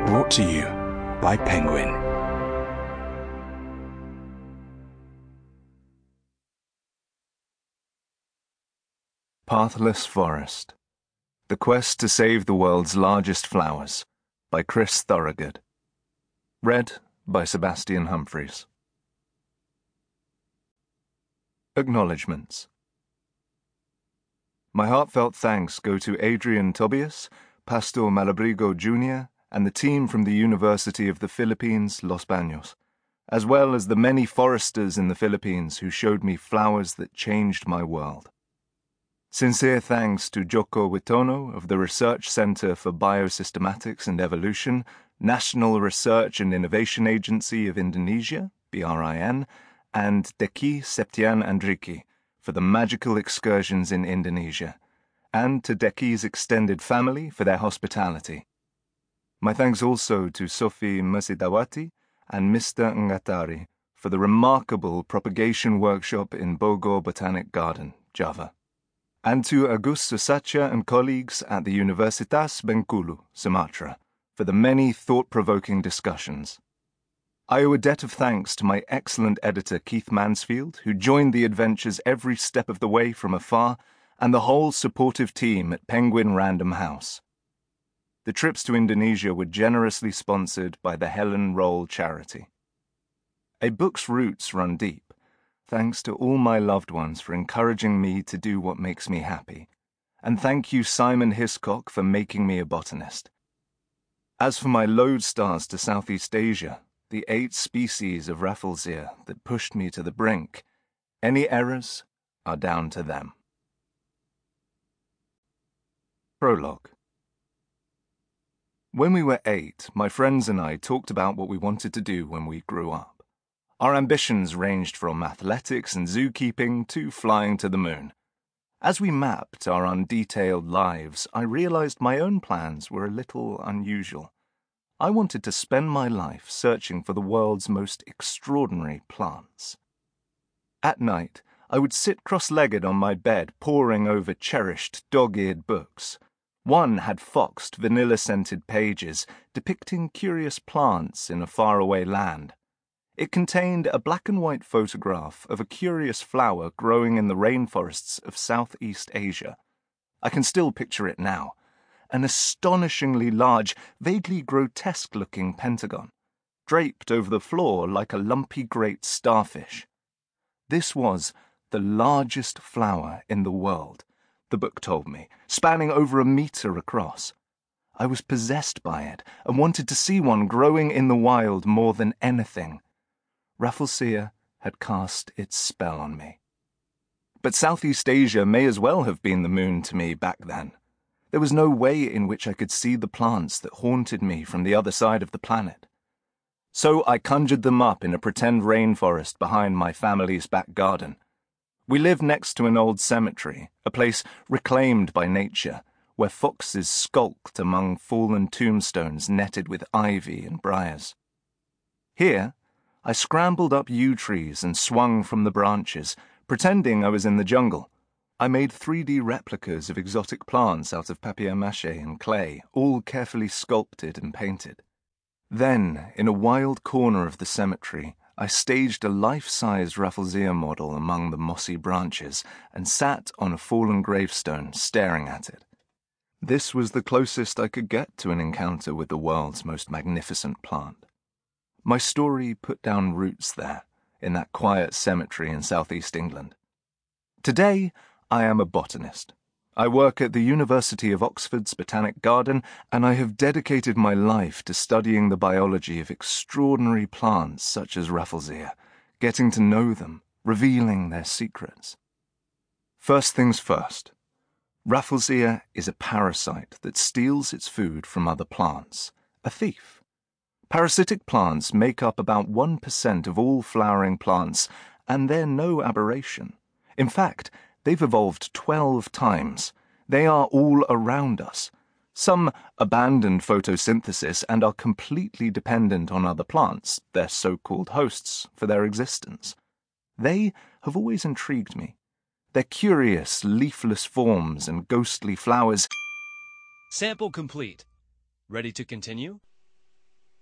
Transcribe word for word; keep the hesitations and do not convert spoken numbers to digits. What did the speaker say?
Brought to you by Penguin. Pathless Forest. The Quest to Save the World's Largest Flowers by Chris Thorogood. Read by Sebastian Humphreys. Acknowledgements. My heartfelt thanks go to Adrian Tobias, Pastor Malabrigo Junior, and the team from the University of the Philippines, Los Baños, as well as the many foresters in the Philippines who showed me flowers that changed my world. Sincere thanks to Joko Witono of the Research Center for Biosystematics and Evolution, National Research and Innovation Agency of Indonesia, B R I N, and Deki Septian Andriki for the magical excursions in Indonesia, and to Deki's extended family for their hospitality. My thanks also to Sophie Masidawati and Mister Ngatari for the remarkable propagation workshop in Bogor Botanic Garden, Java, and to Agus Susacha and colleagues at the Universitas Bengkulu, Sumatra, for the many thought-provoking discussions. I owe a debt of thanks to my excellent editor Keith Mansfield, who joined the adventures every step of the way from afar, and the whole supportive team at Penguin Random House. The trips to Indonesia were generously sponsored by the Helen Roll charity. A book's roots run deep, thanks to all my loved ones for encouraging me to do what makes me happy, and thank you Simon Hiscock for making me a botanist. As for my lodestars to Southeast Asia, the eight species of Rafflesia that pushed me to the brink, any errors are down to them. Prologue. When we were eight, my friends and I talked about what we wanted to do when we grew up. Our ambitions ranged from athletics and zookeeping to flying to the moon. As we mapped our undetailed lives, I realized my own plans were a little unusual. I wanted to spend my life searching for the world's most extraordinary plants. At night, I would sit cross-legged on my bed poring over cherished dog-eared books. One had foxed, vanilla-scented pages depicting curious plants in a faraway land. It contained a black-and-white photograph of a curious flower growing in the rainforests of Southeast Asia. I can still picture it now. An astonishingly large, vaguely grotesque-looking pentagon, draped over the floor like a lumpy great starfish. This was the largest flower in the world, the book told me, spanning over a meter across. I was possessed by it and wanted to see one growing in the wild more than anything. Rafflesia had cast its spell on me. But Southeast Asia may as well have been the moon to me back then. There was no way in which I could see the plants that haunted me from the other side of the planet. So I conjured them up in a pretend rainforest behind my family's back garden. We lived next to an old cemetery, a place reclaimed by nature, where foxes skulked among fallen tombstones netted with ivy and briars. Here, I scrambled up yew trees and swung from the branches, pretending I was in the jungle. I made three D replicas of exotic plants out of papier-mâché and clay, all carefully sculpted and painted. Then, in a wild corner of the cemetery, I staged a life-size Rafflesia model among the mossy branches and sat on a fallen gravestone staring at it. This was the closest I could get to an encounter with the world's most magnificent plant. My story put down roots there, in that quiet cemetery in southeast England. Today, I am a botanist. I work at the University of Oxford's Botanic Garden, and I have dedicated my life to studying the biology of extraordinary plants such as Rafflesia, getting to know them, revealing their secrets. First things first. Rafflesia is a parasite that steals its food from other plants, a thief. Parasitic plants make up about one percent of all flowering plants, and they're no aberration. In fact, they've evolved twelve times. They are all around us. Some abandoned photosynthesis and are completely dependent on other plants, their so-called hosts, for their existence. They have always intrigued me. Their curious, leafless forms and ghostly flowers. Sample complete. Ready to continue?